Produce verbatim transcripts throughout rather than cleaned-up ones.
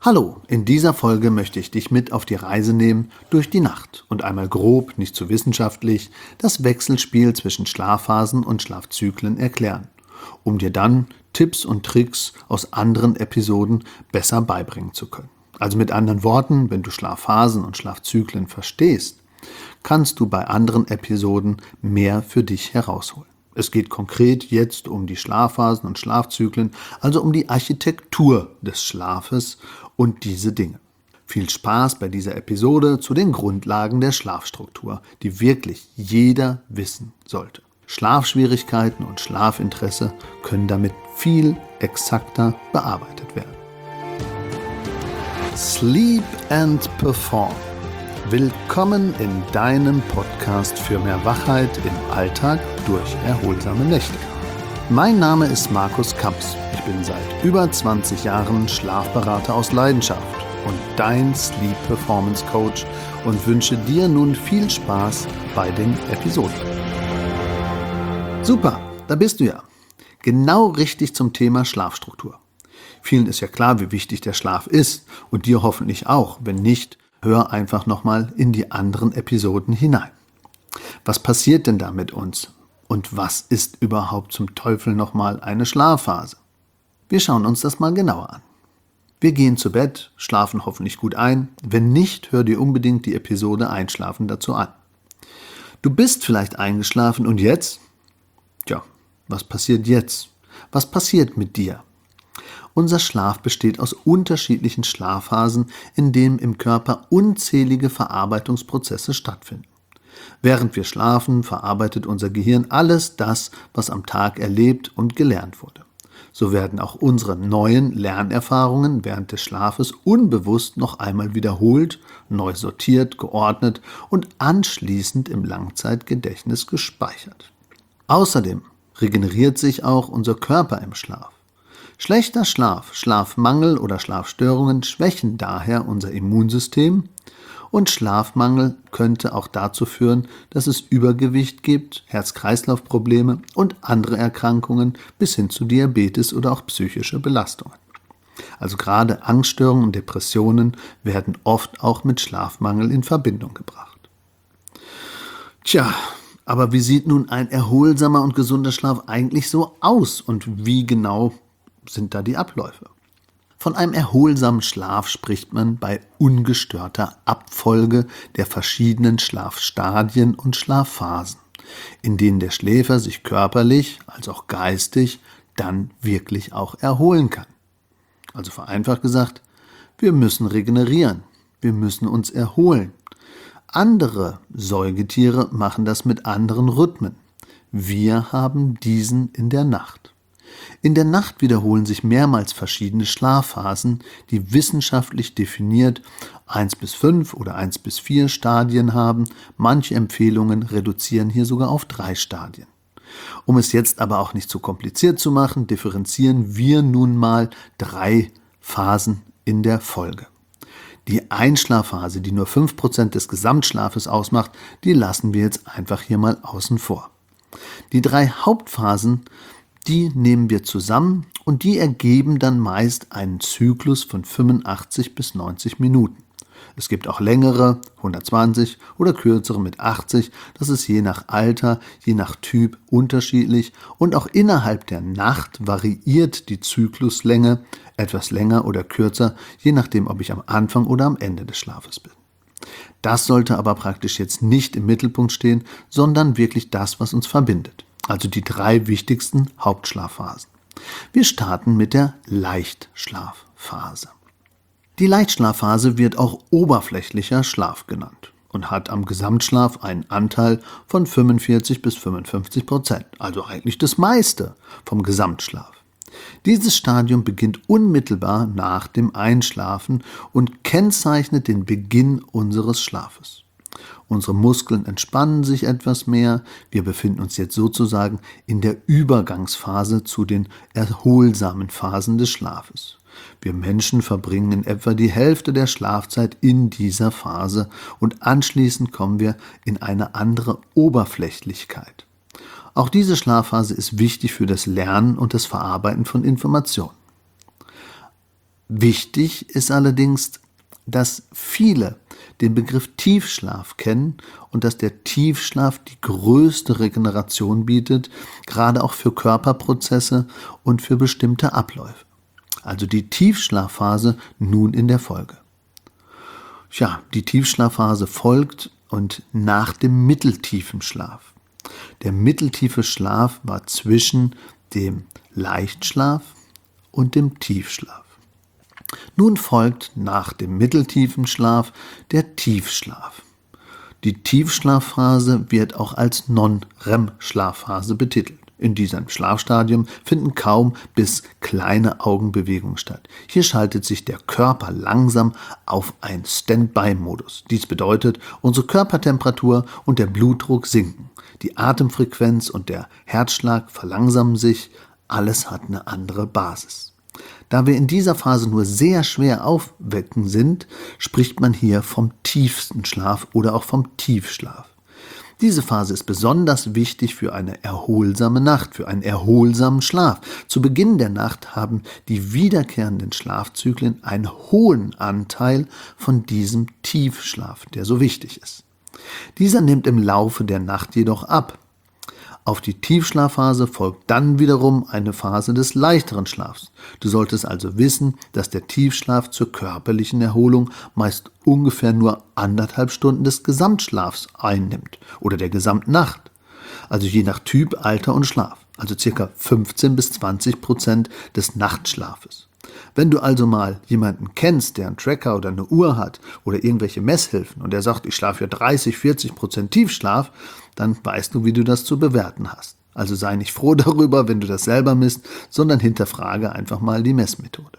Hallo, in dieser Folge möchte ich dich mit auf die Reise nehmen durch die Nacht und einmal grob, nicht zu wissenschaftlich, das Wechselspiel zwischen Schlafphasen und Schlafzyklen erklären, um dir dann Tipps und Tricks aus anderen Episoden besser beibringen zu können. Also mit anderen Worten, wenn du Schlafphasen und Schlafzyklen verstehst, kannst du bei anderen Episoden mehr für dich herausholen. Es geht konkret jetzt um die Schlafphasen und Schlafzyklen, also um die Architektur des Schlafes und diese Dinge. Viel Spaß bei dieser Episode zu den Grundlagen der Schlafstruktur, die wirklich jeder wissen sollte. Schlafschwierigkeiten und Schlafinteresse können damit viel exakter bearbeitet werden. Sleep and Perform. Willkommen in deinem Podcast für mehr Wachheit im Alltag durch erholsame Nächte. Mein Name ist Markus Kamps. Ich bin seit über zwanzig Jahren Schlafberater aus Leidenschaft und dein Sleep Performance Coach und wünsche dir nun viel Spaß bei den Episoden. Super, da bist du ja. Genau richtig zum Thema Schlafstruktur. Vielen ist ja klar, wie wichtig der Schlaf ist und dir hoffentlich auch. Wenn nicht, hör einfach nochmal in die anderen Episoden hinein. Was passiert denn da mit uns? Und was ist überhaupt zum Teufel nochmal eine Schlafphase? Wir schauen uns das mal genauer an. Wir gehen zu Bett, schlafen hoffentlich gut ein. Wenn nicht, hör dir unbedingt die Episode Einschlafen dazu an. Du bist vielleicht eingeschlafen und jetzt? Tja, was passiert jetzt? Was passiert mit dir? Unser Schlaf besteht aus unterschiedlichen Schlafphasen, in denen im Körper unzählige Verarbeitungsprozesse stattfinden. Während wir schlafen, verarbeitet unser Gehirn alles das, was am Tag erlebt und gelernt wurde. So werden auch unsere neuen Lernerfahrungen während des Schlafes unbewusst noch einmal wiederholt, neu sortiert, geordnet und anschließend im Langzeitgedächtnis gespeichert. Außerdem regeneriert sich auch unser Körper im Schlaf. Schlechter Schlaf, Schlafmangel oder Schlafstörungen schwächen daher unser Immunsystem und Schlafmangel könnte auch dazu führen, dass es Übergewicht gibt, Herz-Kreislauf-Probleme und andere Erkrankungen bis hin zu Diabetes oder auch psychische Belastungen. Also gerade Angststörungen und Depressionen werden oft auch mit Schlafmangel in Verbindung gebracht. Tja, aber wie sieht nun ein erholsamer und gesunder Schlaf eigentlich so aus und wie genau sind da die Abläufe? Von einem erholsamen Schlaf spricht man bei ungestörter Abfolge der verschiedenen Schlafstadien und Schlafphasen, in denen der Schläfer sich körperlich als auch geistig dann wirklich auch erholen kann. Also vereinfacht gesagt, wir müssen regenerieren, wir müssen uns erholen. Andere Säugetiere machen das mit anderen Rhythmen. Wir haben diesen in der Nacht. In der Nacht wiederholen sich mehrmals verschiedene Schlafphasen, die wissenschaftlich definiert eins bis fünf oder eins bis vier Stadien haben. Manche Empfehlungen reduzieren hier sogar auf drei Stadien. Um es jetzt aber auch nicht zu kompliziert zu machen, differenzieren wir nun mal drei Phasen in der Folge. Die Einschlafphase, die nur fünf Prozent des Gesamtschlafes ausmacht, die lassen wir jetzt einfach hier mal außen vor. Die drei Hauptphasen, die nehmen wir zusammen und die ergeben dann meist einen Zyklus von fünfundachtzig bis neunzig Minuten. Es gibt auch längere, hundertzwanzig oder kürzere mit achtzig. Das ist je nach Alter, je nach Typ unterschiedlich und auch innerhalb der Nacht variiert die Zykluslänge etwas länger oder kürzer, je nachdem, ob ich am Anfang oder am Ende des Schlafes bin. Das sollte aber praktisch jetzt nicht im Mittelpunkt stehen, sondern wirklich das, was uns verbindet. Also die drei wichtigsten Hauptschlafphasen. Wir starten mit der Leichtschlafphase. Die Leichtschlafphase wird auch oberflächlicher Schlaf genannt und hat am Gesamtschlaf einen Anteil von fünfundvierzig bis fünfundfünfzig Prozent, also eigentlich das meiste vom Gesamtschlaf. Dieses Stadium beginnt unmittelbar nach dem Einschlafen und kennzeichnet den Beginn unseres Schlafes. Unsere Muskeln entspannen sich etwas mehr. Wir befinden uns jetzt sozusagen in der Übergangsphase zu den erholsamen Phasen des Schlafes. Wir Menschen verbringen in etwa die Hälfte der Schlafzeit in dieser Phase und anschließend kommen wir in eine andere Oberflächlichkeit. Auch diese Schlafphase ist wichtig für das Lernen und das Verarbeiten von Informationen. Wichtig ist allerdings, dass viele den Begriff Tiefschlaf kennen und dass der Tiefschlaf die größte Regeneration bietet, gerade auch für Körperprozesse und für bestimmte Abläufe. Also die Tiefschlafphase nun in der Folge. Ja, die Tiefschlafphase folgt und nach dem mitteltiefen Schlaf. Der mitteltiefe Schlaf war zwischen dem Leichtschlaf und dem Tiefschlaf. Nun folgt nach dem mitteltiefen Schlaf der Tiefschlaf. Die Tiefschlafphase wird auch als Non-R E M-Schlafphase betitelt. In diesem Schlafstadium finden kaum bis kleine Augenbewegungen statt. Hier schaltet sich der Körper langsam auf einen Standby-Modus. Dies bedeutet, unsere Körpertemperatur und der Blutdruck sinken. Die Atemfrequenz und der Herzschlag verlangsamen sich. Alles hat eine andere Basis. Da wir in dieser Phase nur sehr schwer aufwecken sind, spricht man hier vom tiefsten Schlaf oder auch vom Tiefschlaf. Diese Phase ist besonders wichtig für eine erholsame Nacht, für einen erholsamen Schlaf. Zu Beginn der Nacht haben die wiederkehrenden Schlafzyklen einen hohen Anteil von diesem Tiefschlaf, der so wichtig ist. Dieser nimmt im Laufe der Nacht jedoch ab. Auf die Tiefschlafphase folgt dann wiederum eine Phase des leichteren Schlafs. Du solltest also wissen, dass der Tiefschlaf zur körperlichen Erholung meist ungefähr nur anderthalb Stunden des Gesamtschlafs einnimmt oder der Gesamtnacht. Also je nach Typ, Alter und Schlaf. Also ca. fünfzehn bis zwanzig Prozent des Nachtschlafes. Wenn du also mal jemanden kennst, der einen Tracker oder eine Uhr hat oder irgendwelche Messhilfen und der sagt, ich schlafe ja dreißig, vierzig Prozent Tiefschlaf, dann weißt du, wie du das zu bewerten hast. Also sei nicht froh darüber, wenn du das selber misst, sondern hinterfrage einfach mal die Messmethode.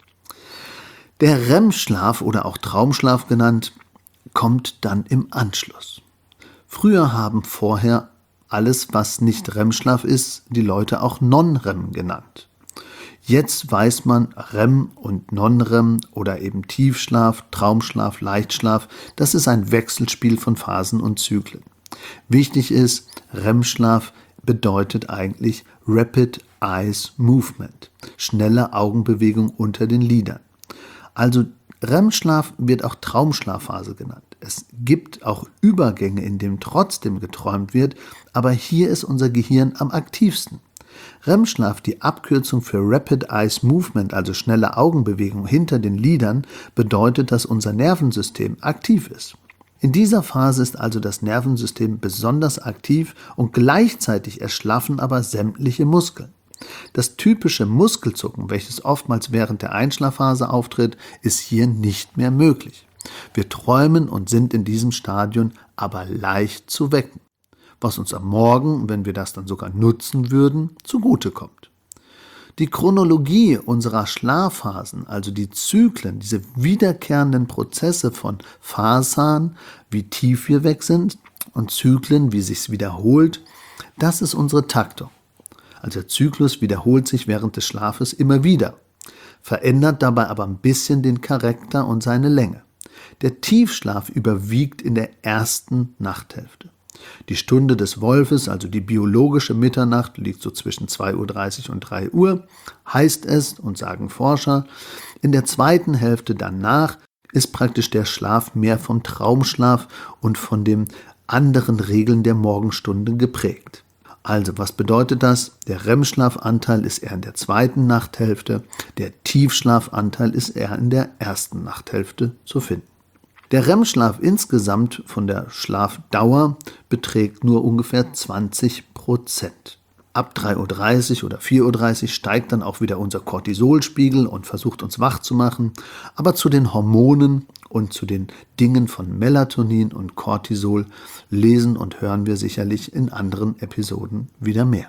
Der R E M-Schlaf oder auch Traumschlaf genannt, kommt dann im Anschluss. Früher haben vorher alles, was nicht R E M-Schlaf ist, die Leute auch Non-R E M genannt. Jetzt weiß man, R E M und Non-R E M oder eben Tiefschlaf, Traumschlaf, Leichtschlaf, das ist ein Wechselspiel von Phasen und Zyklen. Wichtig ist, R E M-Schlaf bedeutet eigentlich Rapid Eyes Movement, schnelle Augenbewegung unter den Lidern. Also R E M-Schlaf wird auch Traumschlafphase genannt. Es gibt auch Übergänge, in denen trotzdem geträumt wird, aber hier ist unser Gehirn am aktivsten. R E M-Schlaf, die Abkürzung für Rapid Eyes Movement, also schnelle Augenbewegung hinter den Lidern, bedeutet, dass unser Nervensystem aktiv ist. In dieser Phase ist also das Nervensystem besonders aktiv und gleichzeitig erschlaffen aber sämtliche Muskeln. Das typische Muskelzucken, welches oftmals während der Einschlafphase auftritt, ist hier nicht mehr möglich. Wir träumen und sind in diesem Stadium aber leicht zu wecken, was uns am Morgen, wenn wir das dann sogar nutzen würden, zugutekommt. Die Chronologie unserer Schlafphasen, also die Zyklen, diese wiederkehrenden Prozesse von Phasen, wie tief wir weg sind, und Zyklen, wie sich's wiederholt, das ist unsere Taktung. Also der Zyklus wiederholt sich während des Schlafes immer wieder, verändert dabei aber ein bisschen den Charakter und seine Länge. Der Tiefschlaf überwiegt in der ersten Nachthälfte. Die Stunde des Wolfes, also die biologische Mitternacht, liegt so zwischen zwei Uhr dreißig und drei Uhr, heißt es, und sagen Forscher. In der zweiten Hälfte danach ist praktisch der Schlaf mehr vom Traumschlaf und von den anderen Regeln der Morgenstunde geprägt. Also, was bedeutet das? Der R E M-Schlafanteil ist eher in der zweiten Nachthälfte, der Tiefschlafanteil ist eher in der ersten Nachthälfte zu finden. Der R E M-Schlaf insgesamt von der Schlafdauer beträgt nur ungefähr zwanzig Prozent. Ab drei Uhr dreißig oder vier Uhr dreißig steigt dann auch wieder unser Cortisolspiegel und versucht uns wach zu machen. Aber zu den Hormonen und zu den Dingen von Melatonin und Cortisol lesen und hören wir sicherlich in anderen Episoden wieder mehr.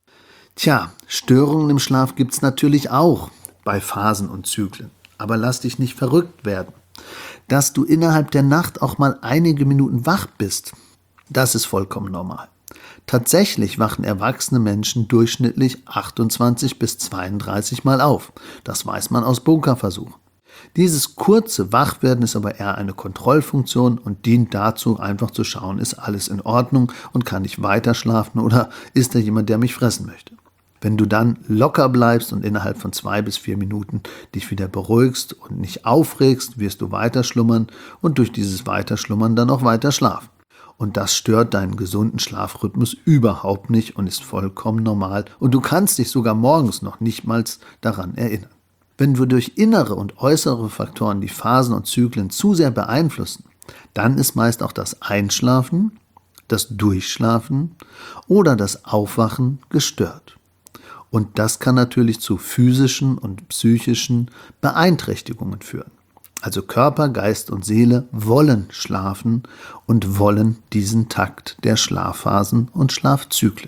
Tja, Störungen im Schlaf gibt es natürlich auch bei Phasen und Zyklen. Aber lass dich nicht verrückt werden. Dass du innerhalb der Nacht auch mal einige Minuten wach bist, das ist vollkommen normal. Tatsächlich wachen erwachsene Menschen durchschnittlich achtundzwanzig bis zweiunddreißig Mal auf. Das weiß man aus Bunkerversuchen. Dieses kurze Wachwerden ist aber eher eine Kontrollfunktion und dient dazu, einfach zu schauen, ist alles in Ordnung und kann ich weiter schlafen oder ist da jemand, der mich fressen möchte. Wenn du dann locker bleibst und innerhalb von zwei bis vier Minuten dich wieder beruhigst und nicht aufregst, wirst du weiter schlummern und durch dieses Weiterschlummern dann auch weiter schlafen. Und das stört deinen gesunden Schlafrhythmus überhaupt nicht und ist vollkommen normal. Und du kannst dich sogar morgens noch nicht mal daran erinnern. Wenn du durch innere und äußere Faktoren die Phasen und Zyklen zu sehr beeinflussen, dann ist meist auch das Einschlafen, das Durchschlafen oder das Aufwachen gestört. Und das kann natürlich zu physischen und psychischen Beeinträchtigungen führen. Also Körper, Geist und Seele wollen schlafen und wollen diesen Takt der Schlafphasen und Schlafzyklen.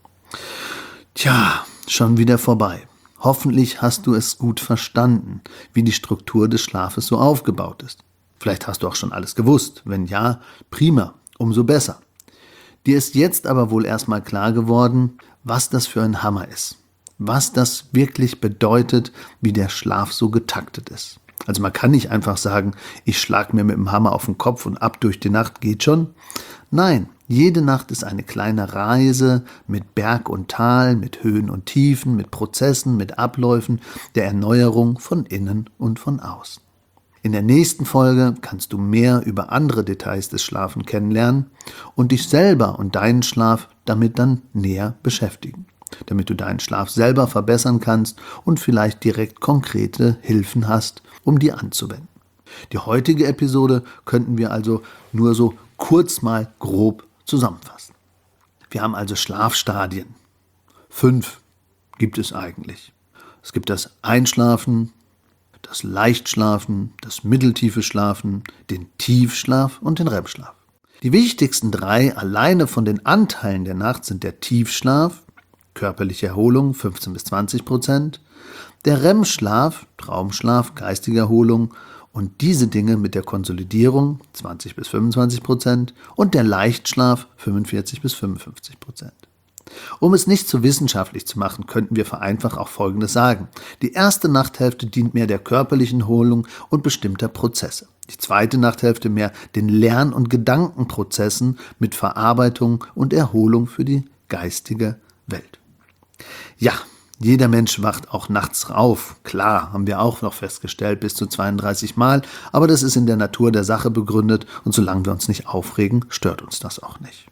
Tja, schon wieder vorbei. Hoffentlich hast du es gut verstanden, wie die Struktur des Schlafes so aufgebaut ist. Vielleicht hast du auch schon alles gewusst. Wenn ja, prima, umso besser. Dir ist jetzt aber wohl erstmal klar geworden, was das für ein Hammer ist. Was das wirklich bedeutet, wie der Schlaf so getaktet ist. Also man kann nicht einfach sagen, ich schlage mir mit dem Hammer auf den Kopf und ab durch die Nacht geht schon. Nein, jede Nacht ist eine kleine Reise mit Berg und Tal, mit Höhen und Tiefen, mit Prozessen, mit Abläufen der Erneuerung von innen und von außen. In der nächsten Folge kannst du mehr über andere Details des Schlafens kennenlernen und dich selber und deinen Schlaf damit dann näher beschäftigen, damit du deinen Schlaf selber verbessern kannst und vielleicht direkt konkrete Hilfen hast, um die anzuwenden. Die heutige Episode könnten wir also nur so kurz mal grob zusammenfassen. Wir haben also Schlafstadien. Fünf gibt es eigentlich. Es gibt das Einschlafen, das Leichtschlafen, das mitteltiefe Schlafen, den Tiefschlaf und den R E M-Schlaf. Die wichtigsten drei alleine von den Anteilen der Nacht sind der Tiefschlaf, körperliche Erholung fünfzehn bis zwanzig Prozent, der R E M-Schlaf, Traumschlaf, geistige Erholung und diese Dinge mit der Konsolidierung zwanzig bis fünfundzwanzig Prozent und der Leichtschlaf fünfundvierzig bis fünfundfünfzig Prozent. Um es nicht zu wissenschaftlich zu machen, könnten wir vereinfacht auch Folgendes sagen. Die erste Nachthälfte dient mehr der körperlichen Erholung und bestimmter Prozesse. Die zweite Nachthälfte mehr den Lern- und Gedankenprozessen mit Verarbeitung und Erholung für die geistige Welt. Ja, jeder Mensch wacht auch nachts auf. Klar, haben wir auch noch festgestellt, bis zu zweiunddreißig Mal. Aber das ist in der Natur der Sache begründet und solange wir uns nicht aufregen, stört uns das auch nicht.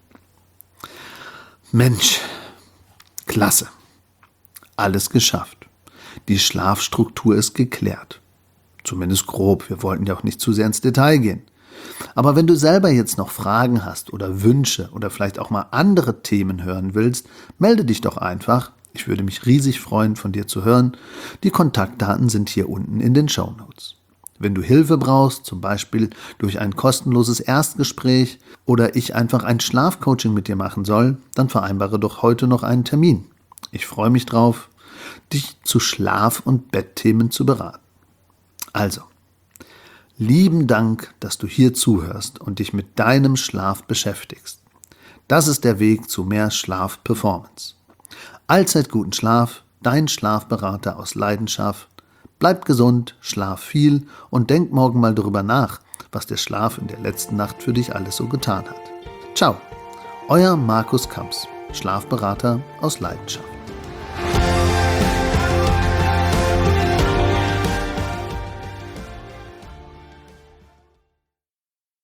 Mensch, klasse. Alles geschafft. Die Schlafstruktur ist geklärt. Zumindest grob, wir wollten ja auch nicht zu sehr ins Detail gehen. Aber wenn du selber jetzt noch Fragen hast oder Wünsche oder vielleicht auch mal andere Themen hören willst, melde dich doch einfach. Ich würde mich riesig freuen, von dir zu hören. Die Kontaktdaten sind hier unten in den Shownotes. Wenn du Hilfe brauchst, zum Beispiel durch ein kostenloses Erstgespräch oder ich einfach ein Schlafcoaching mit dir machen soll, dann vereinbare doch heute noch einen Termin. Ich freue mich drauf, dich zu Schlaf- und Bettthemen zu beraten. Also, lieben Dank, dass du hier zuhörst und dich mit deinem Schlaf beschäftigst. Das ist der Weg zu mehr Schlafperformance. Allzeit guten Schlaf, dein Schlafberater aus Leidenschaft. Bleib gesund, schlaf viel und denk morgen mal darüber nach, was der Schlaf in der letzten Nacht für dich alles so getan hat. Ciao, euer Markus Kamps, Schlafberater aus Leidenschaft.